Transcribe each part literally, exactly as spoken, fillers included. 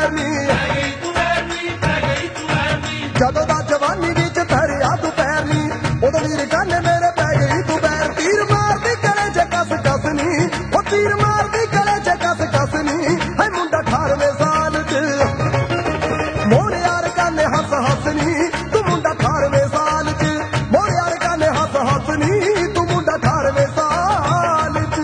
ਵੈਰਨੀ ਜਦੋਂ ਦਾ ਜਵਾਨੀ ਵਿੱਚ ਧਰਿਆ ਤੂੰ ਪੈਰ ਨੀ ਉਦੋਂ ਵੀਰ ਕੰਨ ਮੇਰੇ ਪੈ ਗਈ ਤੂੰ ਬੈਰ ਤੀਰ ਮਾਰਦੀ ਗਲੇ ਚ ਕਸ ਕਸ ਨੀ ਉਹ ਤੀਰ ਮਾਰਦੀ ਗਲੇ ਚ ਕਸ ਕਸ ਨੀ ਹੈ ਮੁੰਡਾ ਅਠਾਰਵੇਂ ਸਾਲ ਚ ਮੋੜ ਯਾਰ ਕੰਨ ਹੱਸ ਹੱਸ ਨੀ ਤੂੰ ਮੁੰਡਾ ਅਠਾਰਵੇਂ ਸਾਲ ਚ ਮੋੜ ਯਾਰ ਕੰਨ ਹੱਸ ਹੱਸ ਨੀ ਤੂੰ ਮੁੰਡਾ ਅਠਾਰਵੇਂ ਸਾਲ ਚ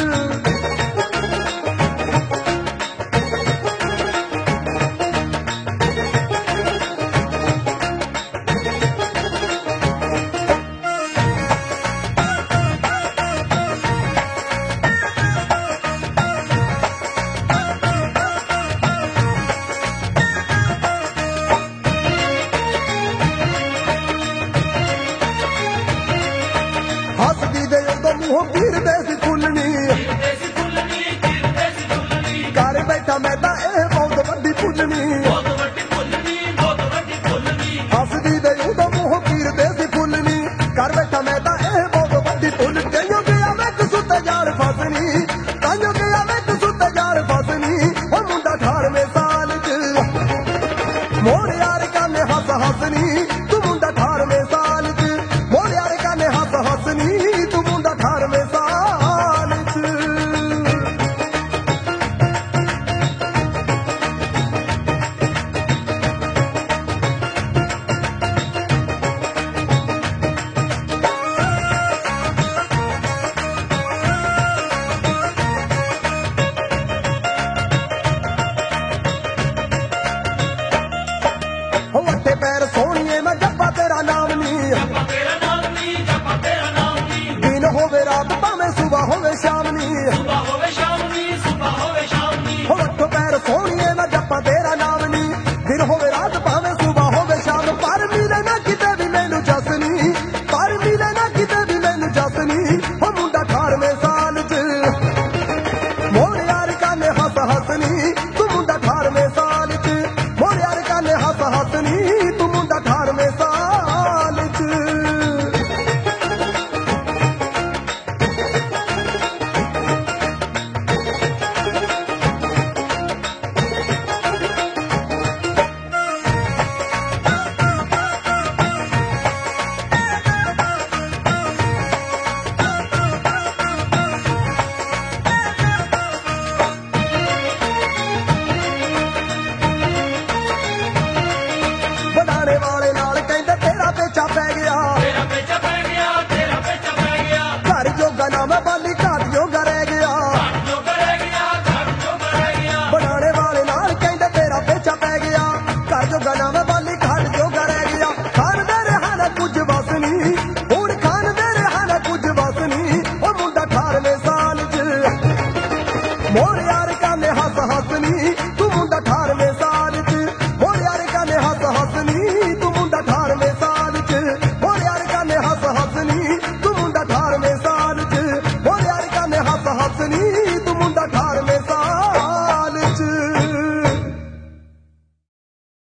ਹੱਸਦੀ ਦੇ ਉਦੋਂ ਮੂੰਹੋਂ ਪੀਰਦੇ ਸੀ ਫੁੱਲਣੀ ਘਰ ਬੈਠਾ ਮੈਂ ਤਾਂ ਇਹ ਬਹੁਤ ਵੱਡੀ ਭੁੱਲਣੀ